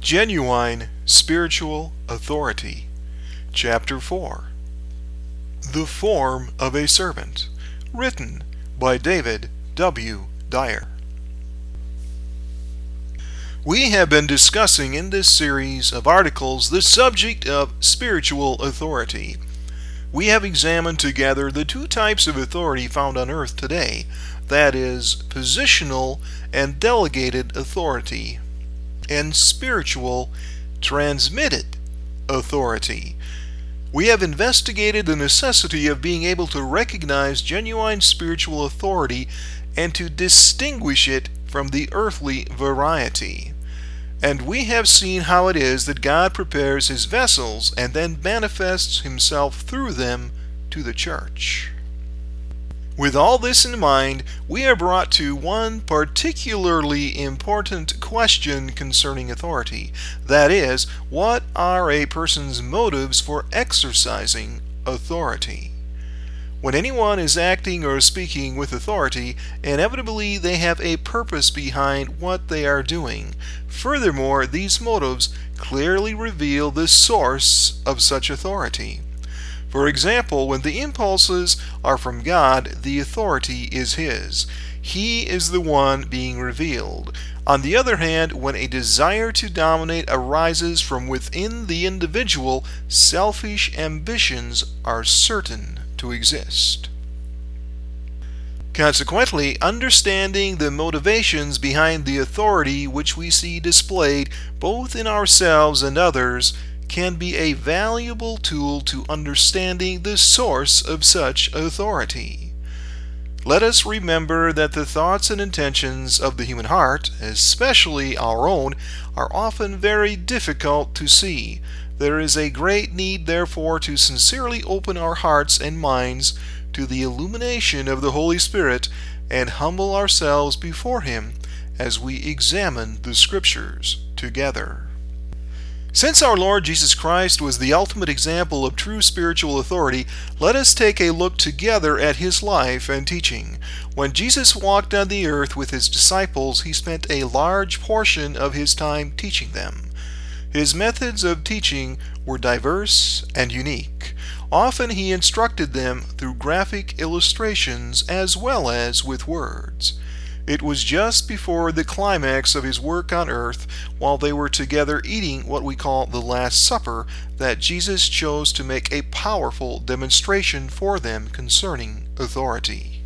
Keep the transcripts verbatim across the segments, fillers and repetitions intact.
Genuine Spiritual Authority. Chapter four. The Form of a Servant. Written by David W. Dyer. We have been discussing in this series of articles the subject of spiritual authority. We have examined together the two types of authority found on earth today, that is, positional and delegated authority, and spiritual transmitted authority. We have investigated the necessity of being able to recognize genuine spiritual authority and to distinguish it from the earthly variety. And we have seen how it is that God prepares His vessels and then manifests Himself through them to the church. With all this in mind, we are brought to one particularly important question concerning authority. That is, what are a person's motives for exercising authority? When anyone is acting or speaking with authority, inevitably they have a purpose behind what they are doing. Furthermore, these motives clearly reveal the source of such authority. For example, when the impulses are from God, the authority is His. He is the one being revealed. On the other hand, when a desire to dominate arises from within the individual, selfish ambitions are certain to exist. Consequently, understanding the motivations behind the authority which we see displayed both in ourselves and others can be a valuable tool to understanding the source of such authority. Let us remember that the thoughts and intentions of the human heart, especially our own, are often very difficult to see. There is a great need, therefore, to sincerely open our hearts and minds to the illumination of the Holy Spirit and humble ourselves before Him as we examine the Scriptures together. Since our Lord Jesus Christ was the ultimate example of true spiritual authority, let us take a look together at His life and teaching. When Jesus walked on the earth with His disciples, He spent a large portion of His time teaching them. His methods of teaching were diverse and unique. Often He instructed them through graphic illustrations as well as with words. It was just before the climax of His work on earth, while they were together eating what we call the Last Supper, that Jesus chose to make a powerful demonstration for them concerning authority.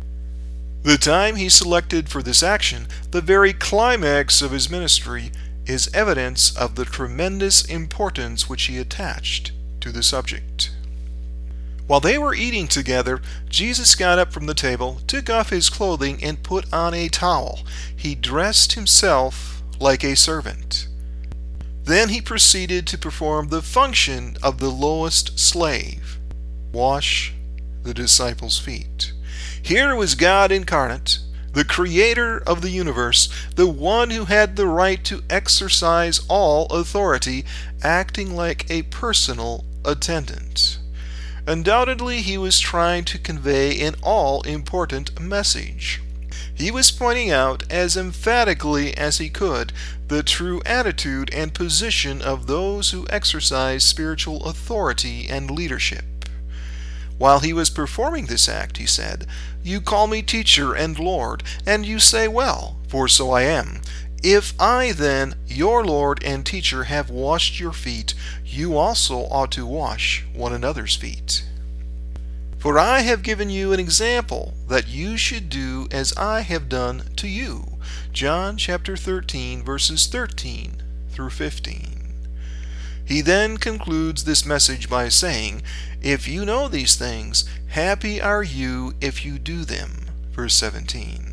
The time He selected for this action, the very climax of His ministry, is evidence of the tremendous importance which He attached to the subject. While they were eating together, Jesus got up from the table, took off His clothing, and put on a towel. He dressed Himself like a servant. Then He proceeded to perform the function of the lowest slave: wash the disciples' feet. Here was God incarnate, the Creator of the universe, the one who had the right to exercise all authority, acting like a personal attendant. Undoubtedly, He was trying to convey an all-important message. He was pointing out as emphatically as He could the true attitude and position of those who exercise spiritual authority and leadership. While He was performing this act, He said, "You call me teacher and Lord, and you say well, for so I am. If I then, your Lord and teacher, have washed your feet, you also ought to wash one another's feet. For I have given you an example, that you should do as I have done to you." John chapter thirteen, verses thirteen through fifteen. He then concludes this message by saying, "If you know these things, happy are you if you do them." Verse seventeen.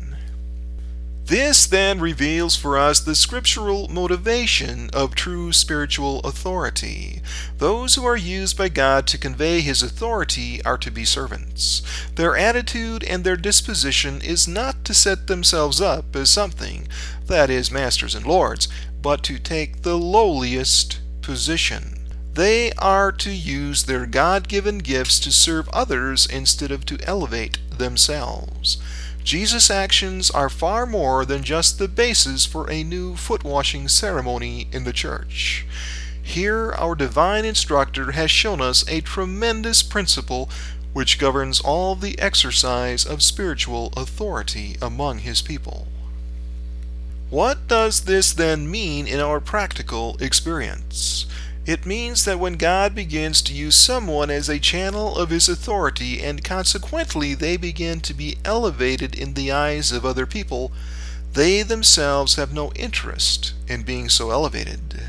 This then reveals for us the scriptural motivation of true spiritual authority. Those who are used by God to convey His authority are to be servants. Their attitude and their disposition is not to set themselves up as something, that is, masters and lords, but to take the lowliest position. They are to use their God-given gifts to serve others instead of to elevate themselves. Jesus' actions are far more than just the basis for a new foot-washing ceremony in the church. Here, our divine instructor has shown us a tremendous principle which governs all the exercise of spiritual authority among his people. What does this then mean in our practical experience? It means that when God begins to use someone as a channel of his authority, and consequently they begin to be elevated in the eyes of other people, they themselves have no interest in being so elevated.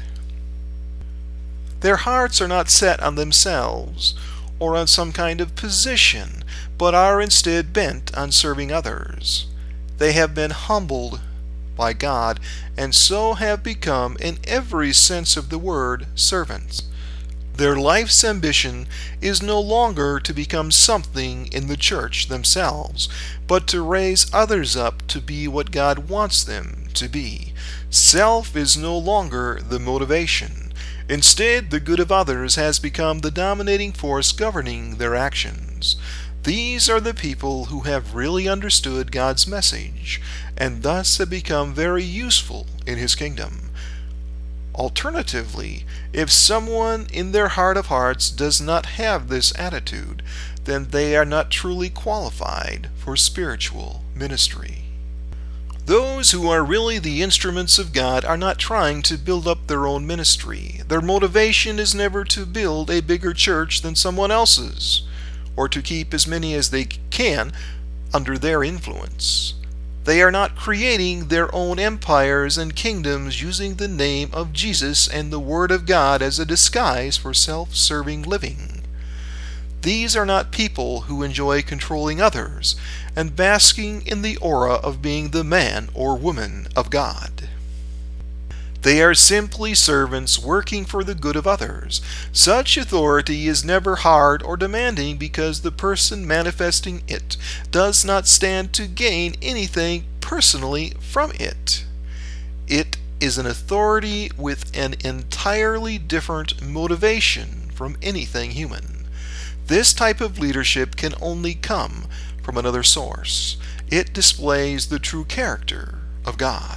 Their hearts are not set on themselves or on some kind of position, but are instead bent on serving others. They have been humbled by God, and so have become, in every sense of the word, servants. Their life's ambition is no longer to become something in the church themselves, but to raise others up to be what God wants them to be. Self is no longer the motivation. Instead, the good of others has become the dominating force governing their actions. These are the people who have really understood God's message, and thus have become very useful in his kingdom. Alternatively, if someone in their heart of hearts does not have this attitude, then they are not truly qualified for spiritual ministry. Those who are really the instruments of God are not trying to build up their own ministry. Their motivation is never to build a bigger church than someone else's, or to keep as many as they can under their influence. They are not creating their own empires and kingdoms using the name of Jesus and the Word of God as a disguise for self-serving living. These are not people who enjoy controlling others and basking in the aura of being the man or woman of God. They are simply servants working for the good of others. Such authority is never hard or demanding because the person manifesting it does not stand to gain anything personally from it. It is an authority with an entirely different motivation from anything human. This type of leadership can only come from another source. It displays the true character of God.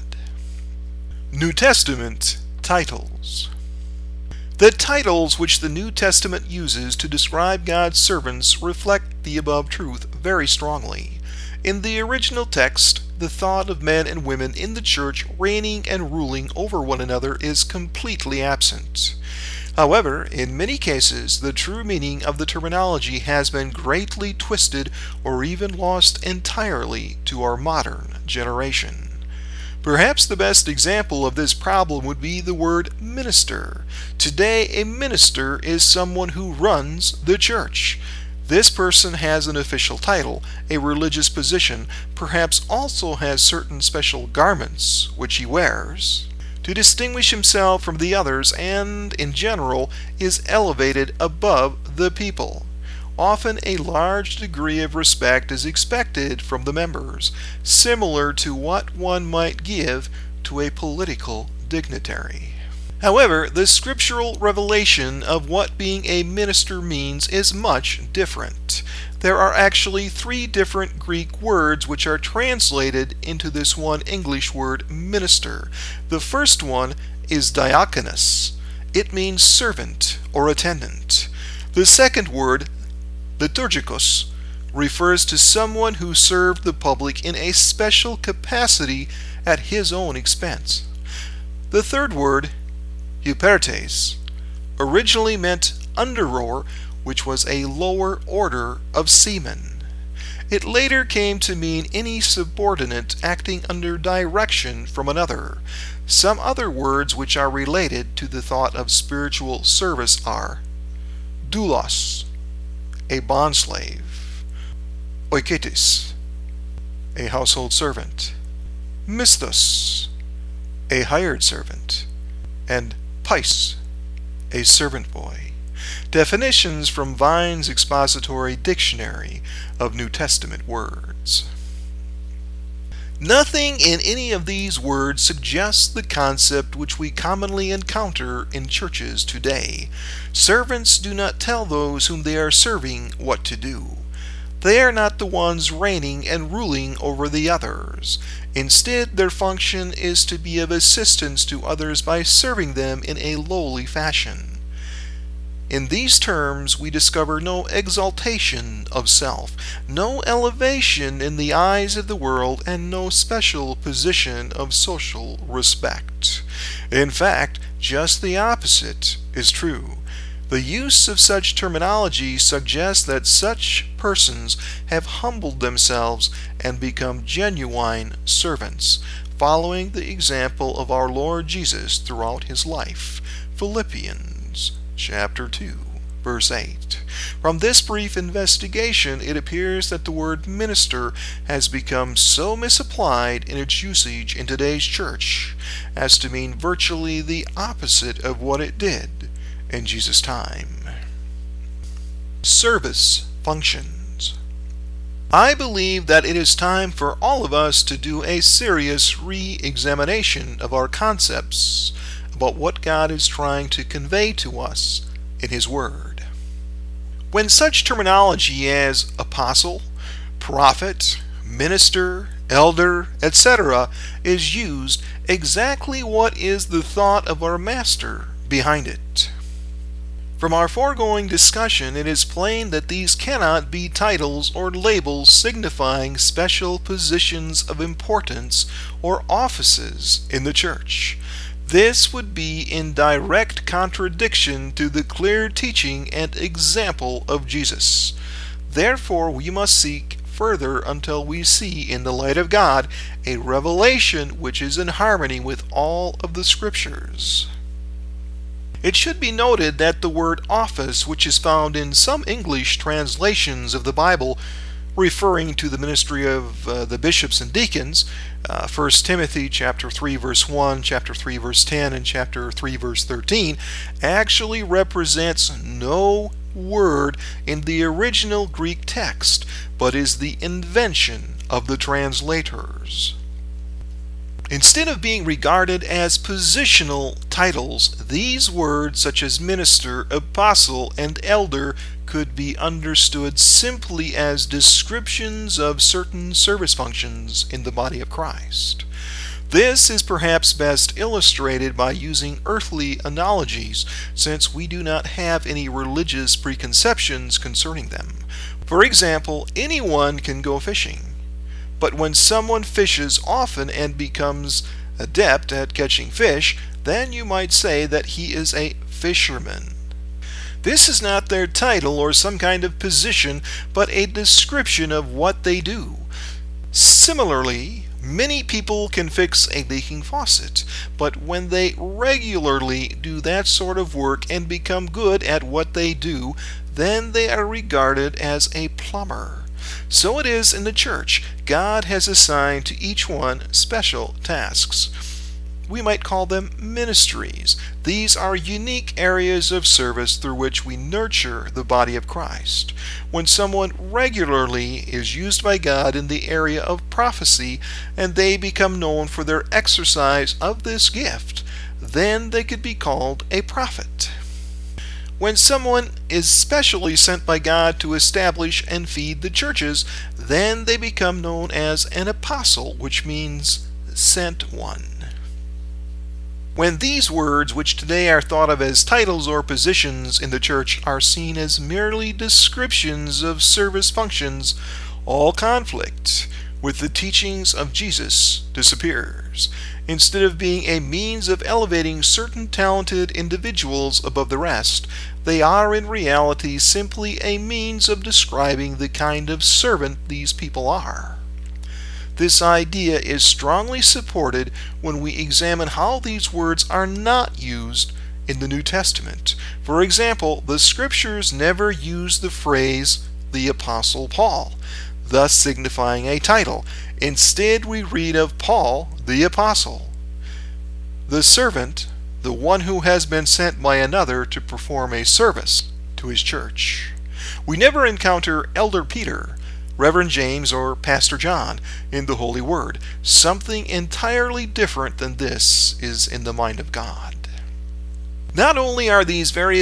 New Testament titles. The titles which the New Testament uses to describe God's servants reflect the above truth very strongly. In the original text, the thought of men and women in the church reigning and ruling over one another is completely absent. However, in many cases, the true meaning of the terminology has been greatly twisted or even lost entirely to our modern generation. Perhaps the best example of this problem would be the word minister. Today, a minister is someone who runs the church. This person has an official title, a religious position, perhaps also has certain special garments which he wears to distinguish himself from the others, and, in general, is elevated above the people. Often a large degree of respect is expected from the members, similar to what one might give to a political dignitary. However, the scriptural revelation of what being a minister means is much different. There are actually three different Greek words which are translated into this one English word, minister. The first one is diakonos. It means servant or attendant. The second word, liturgikos, refers to someone who served the public in a special capacity at his own expense. The third word, hypertes, originally meant under-rower, which was a lower order of seamen. It later came to mean any subordinate acting under direction from another. Some other words which are related to the thought of spiritual service are doulos, a bondslave; oiketis, a household servant; misthos, a hired servant; and pais, a servant boy. Definitions from Vine's Expository Dictionary of New Testament Words. Nothing in any of these words suggests the concept which we commonly encounter in churches today. Servants do not tell those whom they are serving what to do. They are not the ones reigning and ruling over the others. Instead, their function is to be of assistance to others by serving them in a lowly fashion. In these terms, we discover no exaltation of self, no elevation in the eyes of the world, and no special position of social respect. In fact, just the opposite is true. The use of such terminology suggests that such persons have humbled themselves and become genuine servants, following the example of our Lord Jesus throughout his life. Philippians chapter two, verse eight. From this brief investigation, it appears that the word minister has become so misapplied in its usage in today's church as to mean virtually the opposite of what it did in Jesus' time. Service functions. I believe that it is time for all of us to do a serious re-examination of our concepts about what God is trying to convey to us in His Word. When such terminology as apostle, prophet, minister, elder, et cetera is used, exactly what is the thought of our Master behind it? From our foregoing discussion, it is plain that these cannot be titles or labels signifying special positions of importance or offices in the church. This would be in direct contradiction to the clear teaching and example of Jesus. Therefore, we must seek further until we see in the light of God a revelation which is in harmony with all of the Scriptures. It should be noted that the word office, which is found in some English translations of the Bible, referring to the ministry of uh, the bishops and deacons, uh, First Timothy chapter three verse one, chapter three verse ten, and chapter three verse thirteen, actually represents no word in the original Greek text, but is the invention of the translators. Instead of being regarded as positional titles, these words such as minister, apostle, and elder could be understood simply as descriptions of certain service functions in the body of Christ. This is perhaps best illustrated by using earthly analogies, since we do not have any religious preconceptions concerning them. For example, anyone can go fishing. But when someone fishes often and becomes adept at catching fish, then you might say that he is a fisherman. This is not their title or some kind of position, but a description of what they do. Similarly, many people can fix a leaking faucet, but when they regularly do that sort of work and become good at what they do, then they are regarded as a plumber. So it is in the church. God has assigned to each one special tasks. We might call them ministries. These are unique areas of service through which we nurture the body of Christ. When someone regularly is used by God in the area of prophecy, and they become known for their exercise of this gift, then they could be called a prophet. When someone is specially sent by God to establish and feed the churches, then they become known as an apostle, which means sent one. When these words, which today are thought of as titles or positions in the church, are seen as merely descriptions of service functions, all conflict with the teachings of Jesus disappears. Instead of being a means of elevating certain talented individuals above the rest, they are in reality simply a means of describing the kind of servant these people are. This idea is strongly supported when we examine how these words are not used in the New Testament. For example, the Scriptures never use the phrase, the Apostle Paul, thus signifying a title. Instead, we read of Paul, the Apostle, the servant, the one who has been sent by another to perform a service to his church. We never encounter Elder Peter, Reverend James, or Pastor John in the Holy Word. Something entirely different than this is in the mind of God. Not only are these various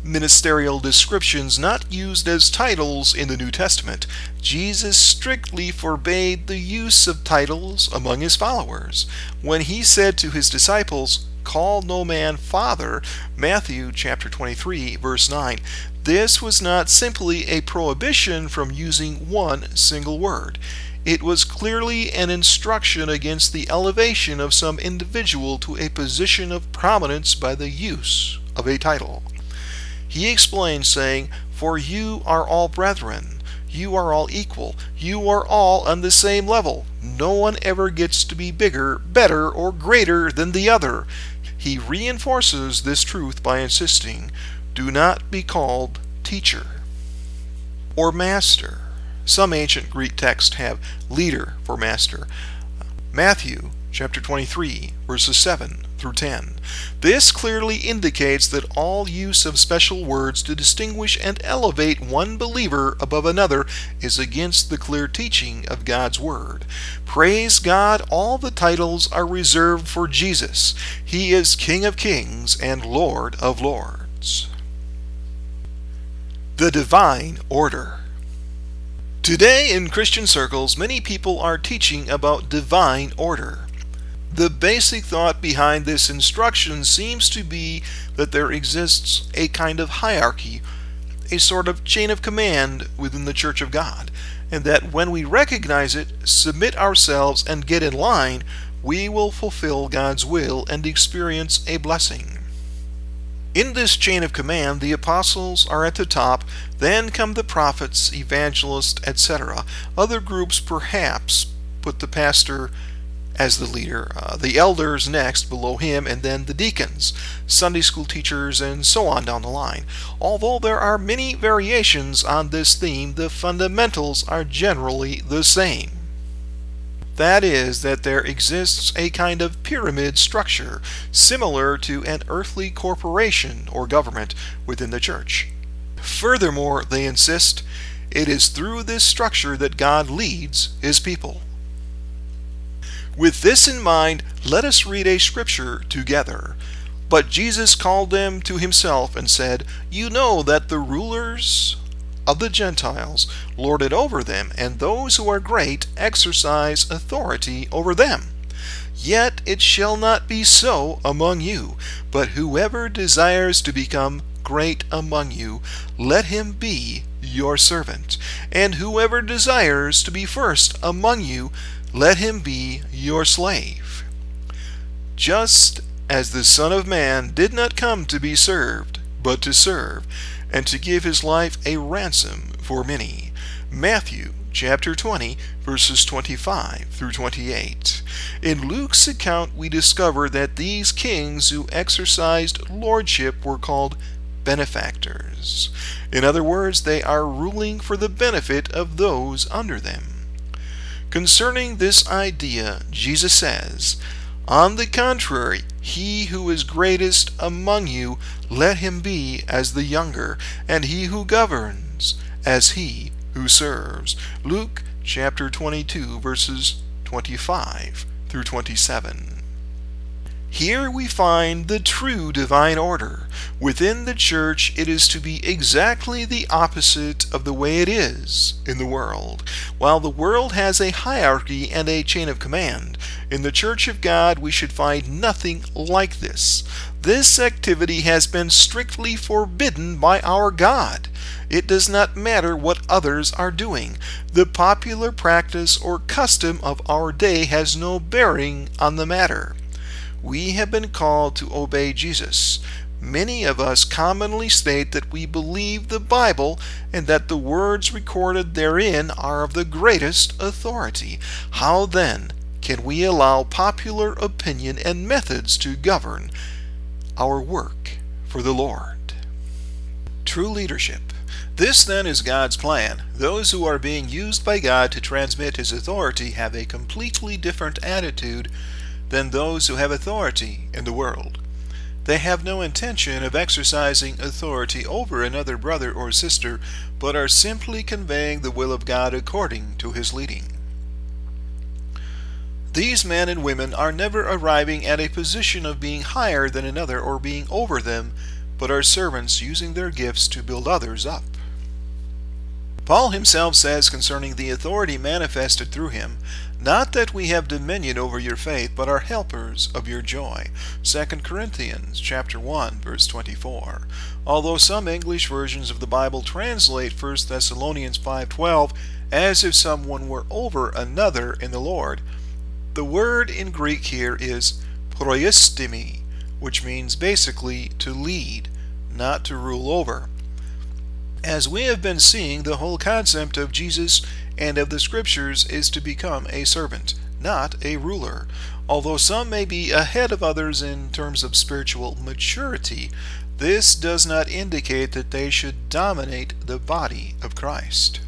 ministerial descriptions not used as titles in the New Testament. Jesus strictly forbade the use of titles among his followers. When he said to his disciples, "Call no man Father," Matthew chapter twenty-three, verse nine, this was not simply a prohibition from using one single word. It was clearly an instruction against the elevation of some individual to a position of prominence by the use of a title. He explained, saying, "For you are all brethren, you are all equal, you are all on the same level. No one ever gets to be bigger, better, or greater than the other." He reinforces this truth by insisting, "Do not be called teacher or master." Some ancient Greek texts have leader for master. Matthew chapter twenty-three, verses seven through ten. This clearly indicates that all use of special words to distinguish and elevate one believer above another is against the clear teaching of God's Word. Praise God, all the titles are reserved for Jesus. He is King of Kings and Lord of Lords. The Divine Order. Today in Christian circles, many people are teaching about divine order. The basic thought behind this instruction seems to be that there exists a kind of hierarchy, a sort of chain of command within the Church of God, and that when we recognize it, submit ourselves, and get in line, we will fulfill God's will and experience a blessing. In this chain of command, the apostles are at the top, then come the prophets, evangelists, et cetera. Other groups perhaps put the pastor as the leader, uh, the elders next below him, and then the deacons, Sunday school teachers, and so on down the line. Although there are many variations on this theme, the fundamentals are generally the same. That is, that there exists a kind of pyramid structure, similar to an earthly corporation or government within the church. Furthermore, they insist, it is through this structure that God leads his people. With this in mind, let us read a scripture together. But Jesus called them to himself and said, "You know that the rulers of the Gentiles lord it over them, and those who are great exercise authority over them. Yet it shall not be so among you, but whoever desires to become great among you, let him be your servant. And whoever desires to be first among you, let him be your slave. Just as the Son of Man did not come to be served, but to serve, and to give his life a ransom for many." Matthew chapter twenty, verses twenty-five through twenty-eight. In Luke's account, we discover that these kings who exercised lordship were called benefactors. In other words, they are ruling for the benefit of those under them. Concerning this idea, Jesus says, "On the contrary, he who is greatest among you, let him be as the younger, and he who governs as he who serves." Luke chapter twenty-two, verses twenty-five through twenty-seven. Here we find the true divine order. Within the church, it is to be exactly the opposite of the way it is in the world. While the world has a hierarchy and a chain of command, in the Church of God we should find nothing like this. This activity has been strictly forbidden by our God. It does not matter what others are doing. The popular practice or custom of our day has no bearing on the matter. We have been called to obey Jesus. Many of us commonly state that we believe the Bible and that the words recorded therein are of the greatest authority. How then can we allow popular opinion and methods to govern our work for the Lord? True leadership. This then is God's plan. Those who are being used by God to transmit his authority have a completely different attitude than those who have authority in the world. They have no intention of exercising authority over another brother or sister, but are simply conveying the will of God according to his leading. These men and women are never arriving at a position of being higher than another or being over them, but are servants using their gifts to build others up. Paul himself says concerning the authority manifested through him, "Not that we have dominion over your faith, but are helpers of your joy." Second Corinthians chapter one, verse twenty-four. Although some English versions of the Bible translate First Thessalonians five twelve as if someone were over another in the Lord, the word in Greek here is proiestimi, which means basically to lead, not to rule over. As we have been seeing, the whole concept of Jesus and of the Scriptures is to become a servant, not a ruler. Although some may be ahead of others in terms of spiritual maturity, this does not indicate that they should dominate the body of Christ.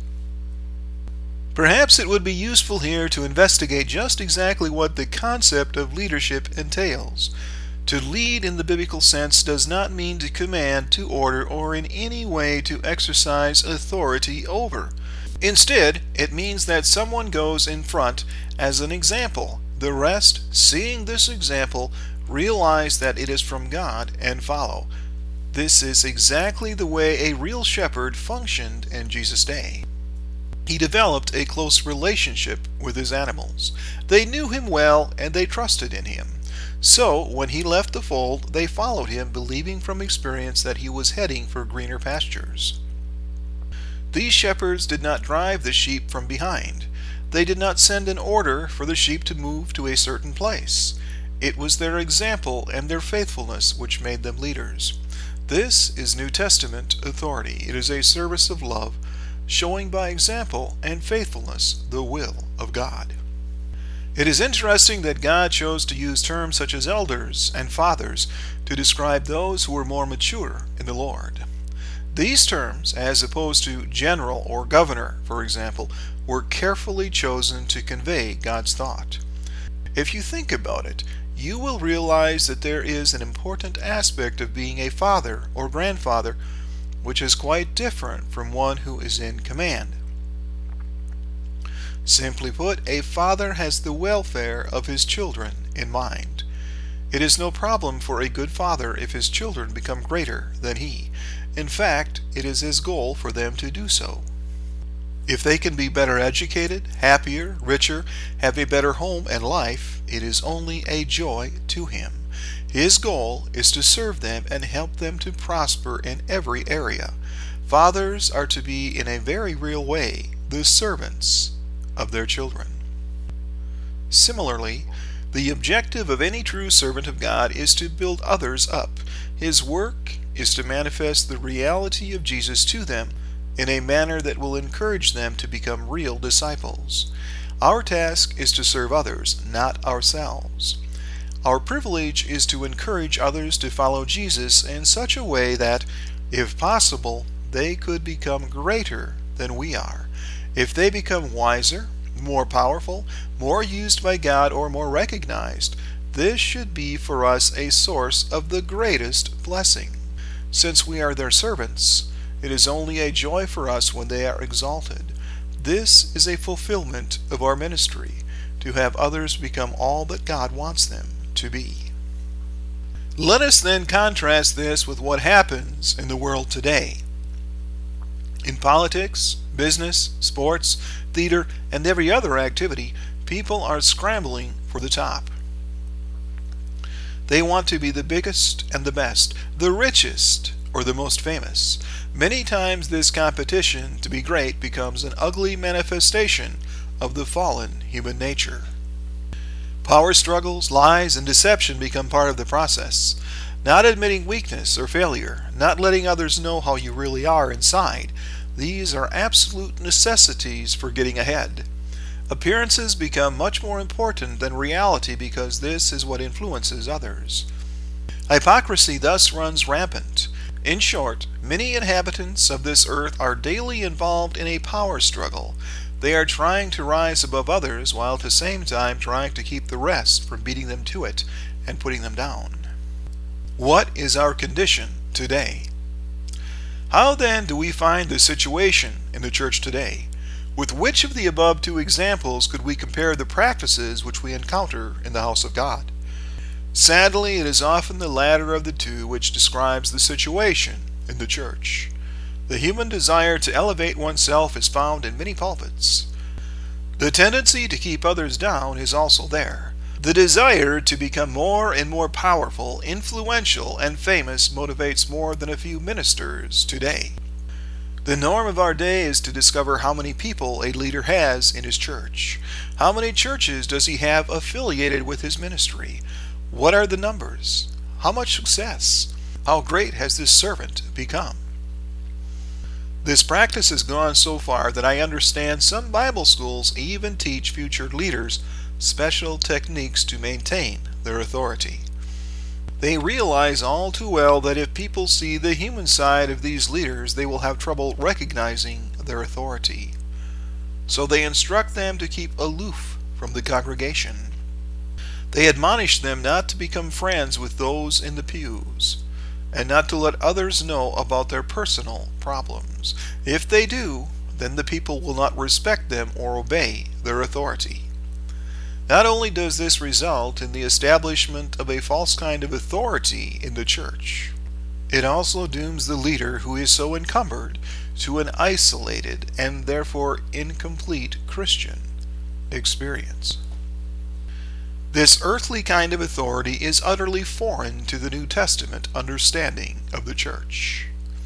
Perhaps it would be useful here to investigate just exactly what the concept of leadership entails. To lead in the biblical sense does not mean to command, to order, or in any way to exercise authority over. Instead, it means that someone goes in front as an example. The rest, seeing this example, realize that it is from God and follow. This is exactly the way a real shepherd functioned in Jesus' day. He developed a close relationship with his animals. They knew him well and they trusted in him. So, when he left the fold, they followed him, believing from experience that he was heading for greener pastures. These shepherds did not drive the sheep from behind. They did not send an order for the sheep to move to a certain place. It was their example and their faithfulness which made them leaders. This is New Testament authority. It is a service of love, showing by example and faithfulness the will of God. It is interesting that God chose to use terms such as elders and fathers to describe those who were more mature in the Lord. These terms, as opposed to general or governor, for example, were carefully chosen to convey God's thought. If you think about it, you will realize that there is an important aspect of being a father or grandfather which is quite different from one who is in command. Simply put, a father has the welfare of his children in mind. It is no problem for a good father if his children become greater than he. In fact, it is his goal for them to do so. If they can be better educated, happier, richer, have a better home and life, it is only a joy to him. His goal is to serve them and help them to prosper in every area. Fathers are to be, in a very real way, the servants of their children. Similarly, the objective of any true servant of God is to build others up. His work is to manifest the reality of Jesus to them in a manner that will encourage them to become real disciples. Our task is to serve others, not ourselves. Our privilege is to encourage others to follow Jesus in such a way that, if possible, they could become greater than we are. If they become wiser, more powerful, more used by God, or more recognized, this should be for us a source of the greatest blessing. Since we are their servants, it is only a joy for us when they are exalted. This is a fulfillment of our ministry, to have others become all that God wants them to be. Let us then contrast this with what happens in the world today. In politics, business, sports, theater, and every other activity, people are scrambling for the top. They want to be the biggest and the best, the richest or the most famous. Many times this competition to be great becomes an ugly manifestation of the fallen human nature. Power struggles, lies, and deception become part of the process. Not admitting weakness or failure, not letting others know how you really are inside, these are absolute necessities for getting ahead. Appearances become much more important than reality because this is what influences others. Hypocrisy thus runs rampant. In short, many inhabitants of this earth are daily involved in a power struggle. They are trying to rise above others while at the same time trying to keep the rest from beating them to it and putting them down. What is our condition today? How then do we find the situation in the church today? With which of the above two examples could we compare the practices which we encounter in the house of God? Sadly, it is often the latter of the two which describes the situation in the church. The human desire to elevate oneself is found in many pulpits. The tendency to keep others down is also there. The desire to become more and more powerful, influential, and famous motivates more than a few ministers today. The norm of our day is to discover how many people a leader has in his church. How many churches does he have affiliated with his ministry? What are the numbers? How much success? How great has this servant become? This practice has gone so far that I understand some Bible schools even teach future leaders special techniques to maintain their authority. They realize all too well that if people see the human side of these leaders, they will have trouble recognizing their authority. So they instruct them to keep aloof from the congregation. They admonish them not to become friends with those in the pews, and not to let others know about their personal problems. If they do, then the people will not respect them or obey their authority. Not only does this result in the establishment of a false kind of authority in the church, it also dooms the leader who is so encumbered to an isolated and therefore incomplete Christian experience. This earthly kind of authority is utterly foreign to the New Testament understanding of the church.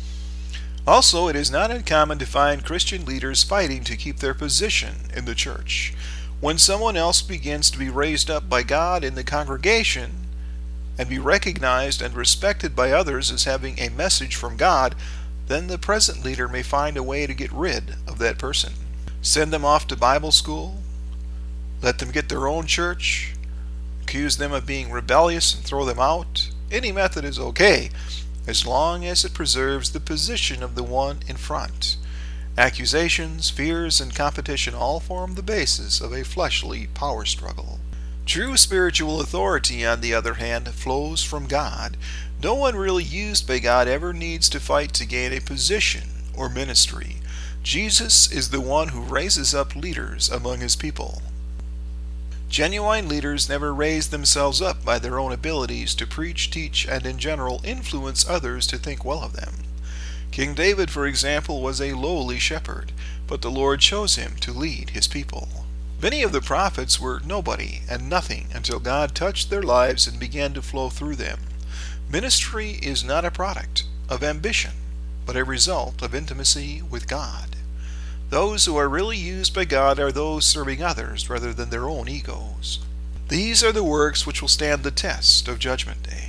Also, it is not uncommon to find Christian leaders fighting to keep their position in the church. When someone else begins to be raised up by God in the congregation and be recognized and respected by others as having a message from God, then the present leader may find a way to get rid of that person. Send them off to Bible school, let them get their own church, accuse them of being rebellious and throw them out. Any method is okay, as long as it preserves the position of the one in front. Accusations, fears, and competition all form the basis of a fleshly power struggle. True spiritual authority, on the other hand, flows from God. No one really used by God ever needs to fight to gain a position or ministry. Jesus is the one who raises up leaders among his people. Genuine leaders never raise themselves up by their own abilities to preach, teach, and in general influence others to think well of them. King David, for example, was a lowly shepherd, but the Lord chose him to lead his people. Many of the prophets were nobody and nothing until God touched their lives and began to flow through them. Ministry is not a product of ambition, but a result of intimacy with God. Those who are really used by God are those serving others rather than their own egos. These are the works which will stand the test of Judgment Day.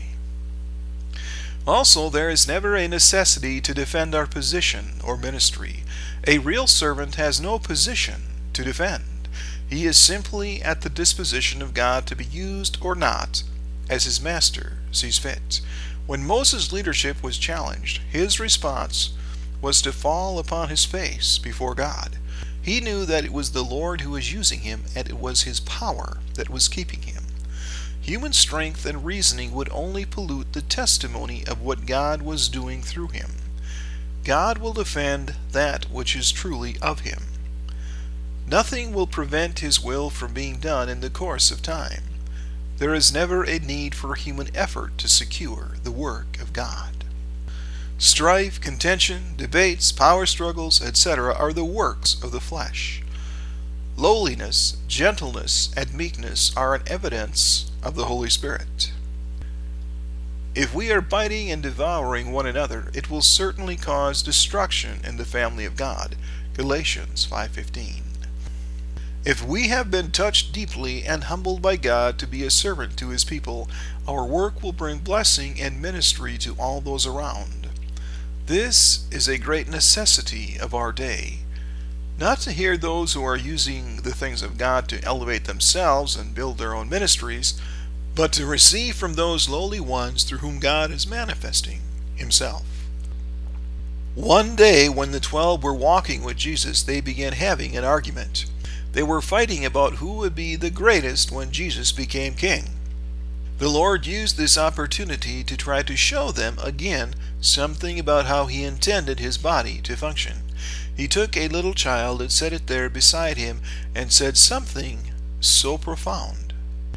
Also, there is never a necessity to defend our position or ministry. A real servant has no position to defend. He is simply at the disposition of God to be used or not, as his master sees fit. When Moses' leadership was challenged, his response was to fall upon his face before God. He knew that it was the Lord who was using him, and it was his power that was keeping him. Human strength and reasoning would only pollute the testimony of what God was doing through him. God will defend that which is truly of him. Nothing will prevent his will from being done in the course of time. There is never a need for human effort to secure the work of God. Strife, contention, debates, power struggles, et cetera are the works of the flesh. Lowliness, gentleness, and meekness are an evidence of the Holy Spirit. If we are biting and devouring one another, it will certainly cause destruction in the family of God. Galatians five fifteen. If we have been touched deeply and humbled by God to be a servant to his people, our work will bring blessing and ministry to all those around. This is a great necessity of our day. Not to hear those who are using the things of God to elevate themselves and build their own ministries, but to receive from those lowly ones through whom God is manifesting himself. One day when the twelve were walking with Jesus, they began having an argument. They were fighting about who would be the greatest when Jesus became king. The Lord used this opportunity to try to show them again something about how he intended his body to function. He took a little child and set it there beside him and said something so profound.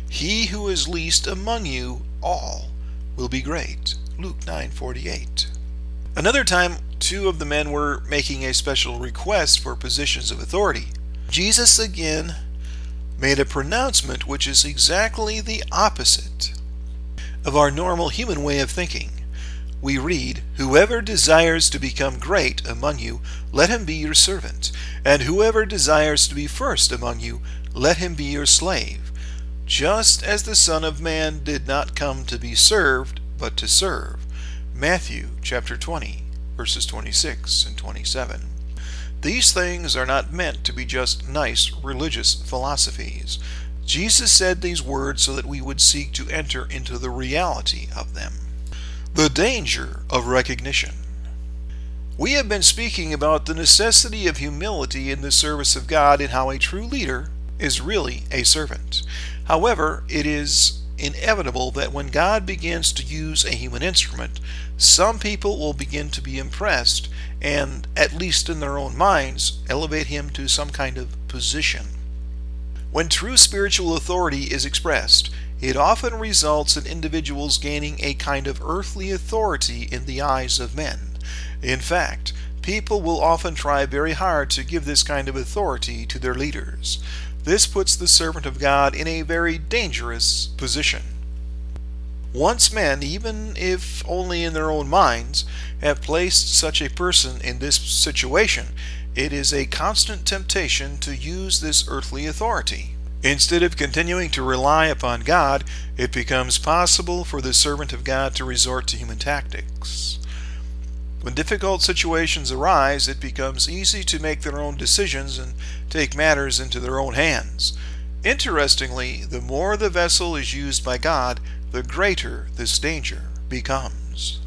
He who is least among you all will be great. Luke nine forty-eight. Another time, two of the men were making a special request for positions of authority. Jesus again made a pronouncement which is exactly the opposite of our normal human way of thinking. We read, "Whoever desires to become great among you, let him be your servant, and whoever desires to be first among you, let him be your slave, just as the Son of Man did not come to be served, but to serve." Matthew chapter twenty, verses twenty-six and twenty-seven. These things are not meant to be just nice religious philosophies. Jesus said these words so that we would seek to enter into the reality of them. The danger of recognition. We have been speaking about the necessity of humility in the service of God and how a true leader is really a servant. However, it is inevitable that when God begins to use a human instrument, some people will begin to be impressed and, at least in their own minds, elevate him to some kind of position. When true spiritual authority is expressed, it often results in individuals gaining a kind of earthly authority in the eyes of men. In fact, people will often try very hard to give this kind of authority to their leaders. This puts the servant of God in a very dangerous position. Once men, even if only in their own minds, have placed such a person in this situation, it is a constant temptation to use this earthly authority. Instead of continuing to rely upon God, it becomes possible for the servant of God to resort to human tactics. When difficult situations arise, it becomes easy to make their own decisions and take matters into their own hands. Interestingly, the more the vessel is used by God, the greater this danger becomes.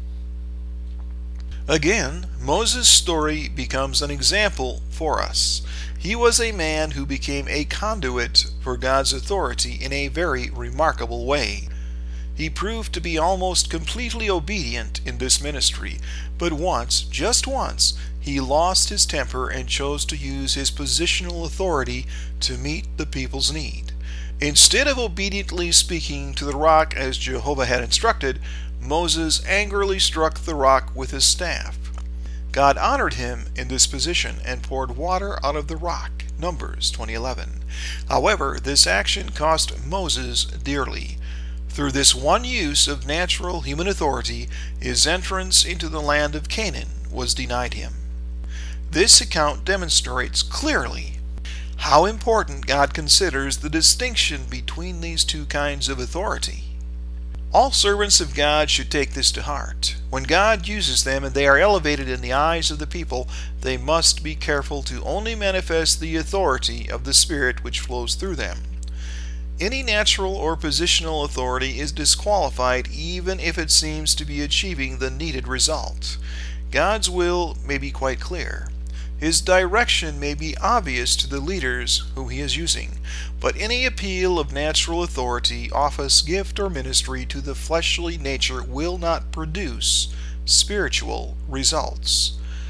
Again, Moses' story becomes an example for us. He was a man who became a conduit for God's authority in a very remarkable way. He proved to be almost completely obedient in this ministry, but once, just once, he lost his temper and chose to use his positional authority to meet the people's need. Instead of obediently speaking to the rock as Jehovah had instructed, Moses angrily struck the rock with his staff. God honored him in this position and poured water out of the rock. Numbers twenty eleven. However, this action cost Moses dearly. Through this one use of natural human authority, his entrance into the land of Canaan was denied him. This account demonstrates clearly how important God considers the distinction between these two kinds of authority. All servants of God should take this to heart. When God uses them and they are elevated in the eyes of the people, they must be careful to only manifest the authority of the Spirit which flows through them. Any natural or positional authority is disqualified even if it seems to be achieving the needed result. God's will may be quite clear. His direction may be obvious to the leaders whom he is using, but any appeal of natural authority, office, gift, or ministry to the fleshly nature will not produce spiritual results.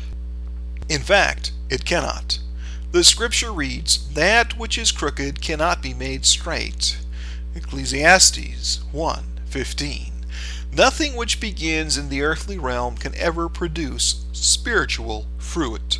In fact, it cannot. The scripture reads, "That which is crooked cannot be made straight." Ecclesiastes one fifteen. Nothing which begins in the earthly realm can ever produce spiritual fruit.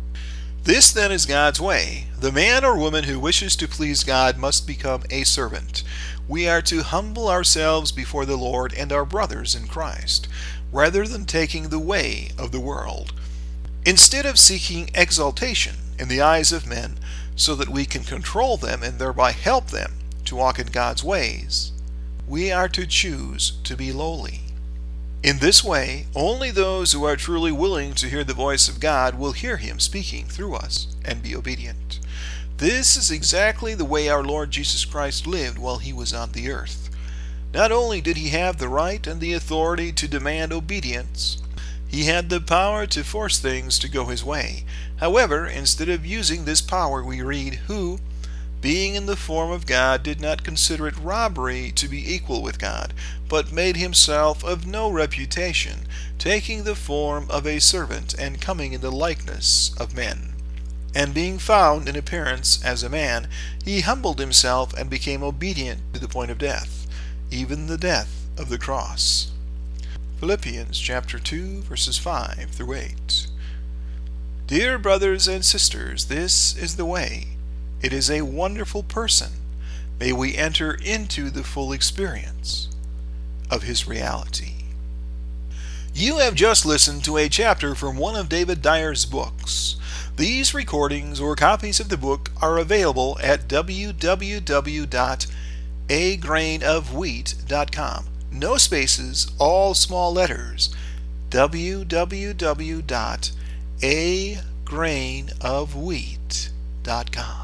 This then is God's way. The man or woman who wishes to please God must become a servant. We are to humble ourselves before the Lord and our brothers in Christ, rather than taking the way of the world. Instead of seeking exaltation in the eyes of men so that we can control them and thereby help them to walk in God's ways, we are to choose to be lowly. In this way, only those who are truly willing to hear the voice of God will hear him speaking through us and be obedient. This is exactly the way our Lord Jesus Christ lived while he was on the earth. Not only did he have the right and the authority to demand obedience, he had the power to force things to go his way. However, instead of using this power, we read, "Who, being in the form of God, did not consider it robbery to be equal with God, but made himself of no reputation, taking the form of a servant, and coming in the likeness of men." And being found in appearance as a man, he humbled himself and became obedient to the point of death, even the death of the cross. Philippians chapter two, verses five through eight. Dear brothers and sisters, this is the way. It is a wonderful person. May we enter into the full experience of his reality. You have just listened to a chapter from one of David Dyer's books. These recordings or copies of the book are available at w w w dot a grain of wheat dot com. No spaces, all small letters. w w w dot a grain of wheat dot com.